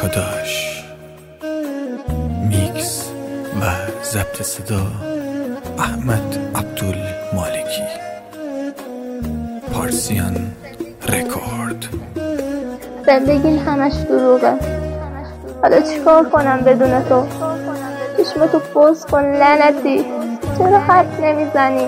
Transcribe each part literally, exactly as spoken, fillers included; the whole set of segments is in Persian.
آرکاداش. میکس و ضبط صدا احمد عبدالمالکی. پارسیان رکورد. زندگی همش دروغه. حالا چیکار کنم بدون تو؟ چشم تو باز کن لعنتی. چرا حرف نمیزنی؟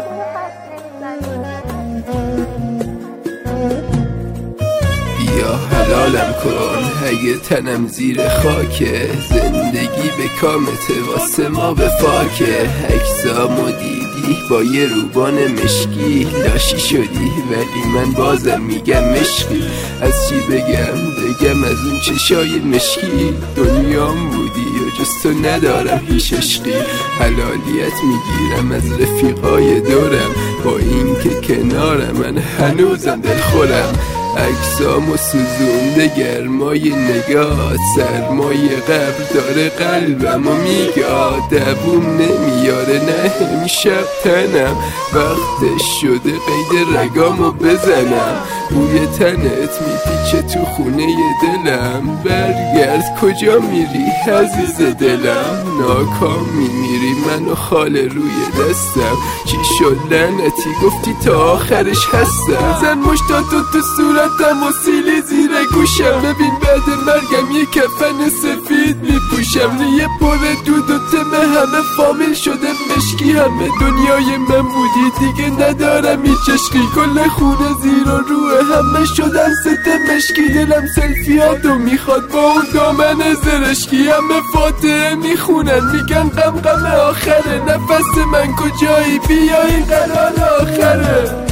بیا حلالم کن اگه تنم زیر خاکه، زندگی به کامته واسه ما به فاکه. عکسامو دیدی با یه روبان مشکی، لاشی شدی ولی من بازم میگم مشکی. از چی بگم بگم از اون چشای مشکی، دنیام بودی و جز تو ندارم هیچ عشقی. حلالیت میگیرم از رفیقای دورم، با این که کنارم من هنوزم دلخورم. عکسامو سوزونده گرمای نگاه، سرمای قبر داره قلبمو میگاه. دووم نمیاره نه همیشه تنم، وقتش شده قید رگامو بزنم. بوی تنت میپیچه تو خونه دلم، برگرد کجا میری عزیز دلم. ناکام میمیری منو خاله روی دستم، چی شد لعنتی گفتی تا آخرش هستم. زن مشتاتو تو صورتم و سیلی زیر گوشم، ببین بعد مرگم یه کفن سفید میپوشم. یه پر دود و تمه همه فامیل شده مشکی، همه دنیای من بودی دیگه ندارم هیچ عشقی. کل خونه زیر و روه همه شدن ست مشکی، دلم سلفیاتو میخواد با اون دامن زرشکی. همه فاتحه میخونن میگن غم غم آخره، نفس من کجایی بیا این قرار آخره.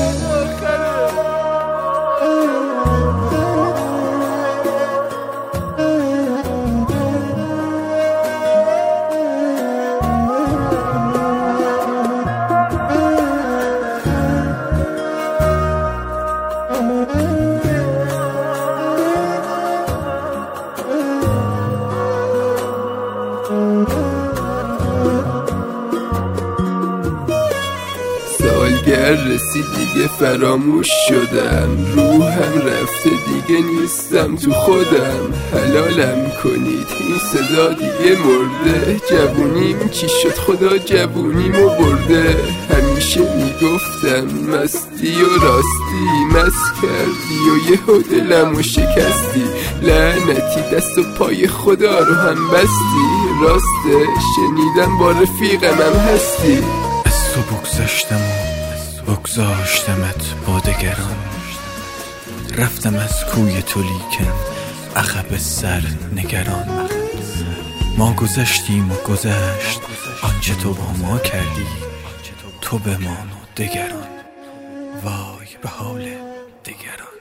سالگر رسید دیگه فراموش شدم، روحم رفته دیگه نیستم تو خودم. حلالم کنید این صدا دیگه مرده، جوونیم چی شد خدا جوونیمو برده. همیشه میگفتم مستی و راستی، مست کردی و یهو دلمو شکستی. لعنتی دست و پای خدا رو هم بستی، راسته شنیدم با رفیقمم هستی. از تو بگذشتم و بگذاشتمت با دگران، رفتم از کوی تو لیکن عقب سر نگران. ما گذشتیم و گذشت آنچه تو با ما کردی، تو بمان و دگران، وای به حال دگران.